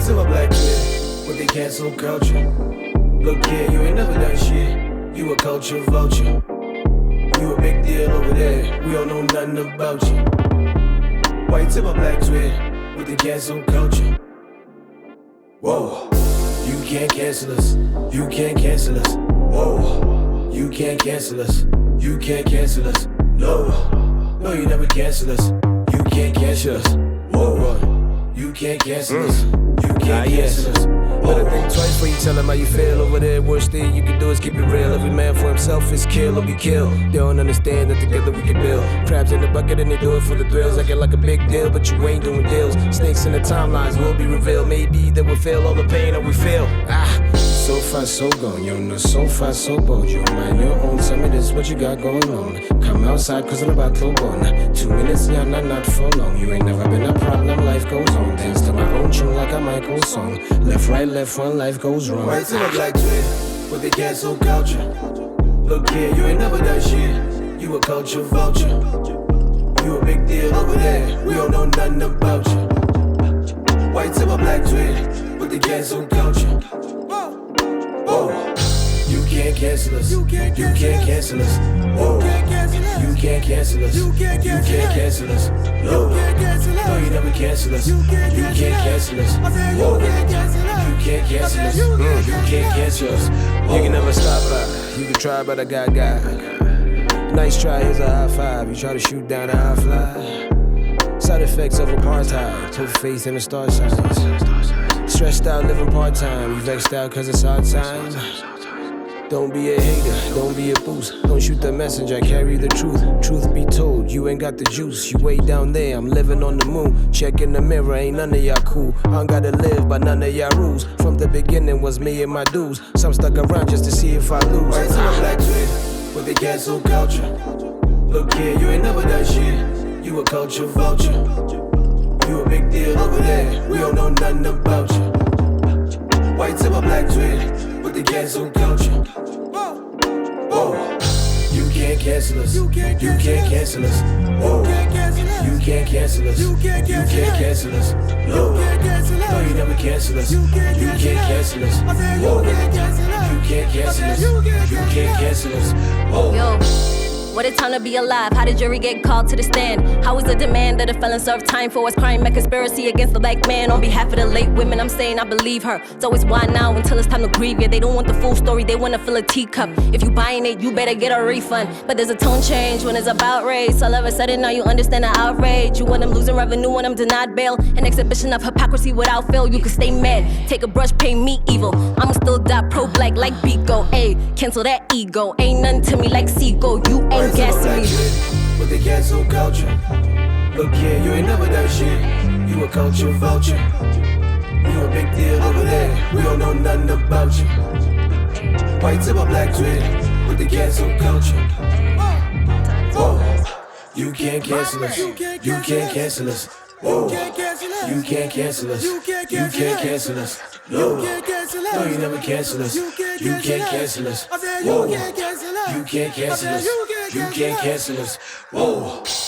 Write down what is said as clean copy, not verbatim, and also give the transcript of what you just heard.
White to my black kid with the cancel culture. Look here, you ain't never done shit. You a culture vulture. You a big deal over there. We don't know nothing about you. White to my black twin with the cancel culture. Whoa, you can't cancel us. You can't cancel us. Whoa, you can't cancel us. You can't cancel us. No, no, you never cancel us. You can't cancel us. Whoa, you can't cancel us. You can't cancel us. Better think twice before you tell them how you feel over there. Worst thing you can do is keep it real. Every man for himself is kill or be killed. They don't understand that together we can build. Crabs in the bucket and they do it for the thrills. Acting like a big deal, but you ain't doing deals. Snakes in the timelines will be revealed. Maybe they will feel all the pain that we feel. So far so gone, you know, so far so bold. You mind your own, tell me this what you got going on. Come outside cause I'm about to go on. 2 minutes, yeah, not for long. You ain't never been a problem, life goes on. Dance to my own tune like a Michael song. Left, right, left when life goes wrong. White to my black twin with the cancel culture. Look here, you ain't never done shit. You a culture vulture. You a big deal over there. We don't know nothing about you. White to my black twin with the cancel culture. Whoa, you can't cancel us. You can't cancel us. Whoa, you can't cancel us. You can't cancel us. No, no, you never cancel us. You can't cancel us. Whoa, you can't cancel us. You can't cancel us. You can never stop her. You can try, but I got. Nice try, here's a high five. You try to shoot down a high fly. Side effects of apartheid. Put faith in the star signs. Stressed out, living part-time. You vexed out cause it's hard time. Don't be a hater, don't be a boost. Don't shoot the messenger, carry the truth. Truth be told, you ain't got the juice. You way down there, I'm living on the moon. Check in the mirror, ain't none of y'all cool. I don't gotta live by none of y'all rules. From the beginning was me and my dudes. Some stuck around just to see if I lose. White to my black twin with the cancel culture. Look here, you ain't never done shit. You a culture vulture. You a big deal over there. We don't know nothing about you. White to my black twin with the cancel culture. Whoa, you can't cancel us. You can't cancel us. Whoa, you can't cancel us. You can't cancel us. No, no, you never cancel us. You can't cancel us. Whoa, you can't cancel us. You can't cancel us. Whoa. Yo. What a time to be alive. How did jury get called to the stand? How is the demand that a felon serve time for his crime? A conspiracy against the black man. On behalf of the late women, I'm saying I believe her. So it's why now until it's time to grieve. Yeah, they don't want the full story, they want to fill a teacup. If you buying it, you better get a refund. But there's a tone change when it's about race. All of a sudden now you understand the outrage. You want them losing revenue when I'm denied bail. An exhibition of hypocrisy without fail. You can stay mad, take a brush, pay me evil. I'ma still die pro-black like Biko. Ayy, cancel that ego. Ain't nothing to me like Seago. You ain't gassing me. With the cancel culture. Look here, you ain't never done shit. You a culture vulture. You a big deal over there. We don't know nothing about you. White to my black twin with the cancel culture. Whoa, you can't cancel us. You can't cancel us. Whoa, you can't cancel us. You can't cancel us. No, no, you never cancel us. You can't cancel us. Whoa, you can't cancel us. You can't cancel us. Whoa.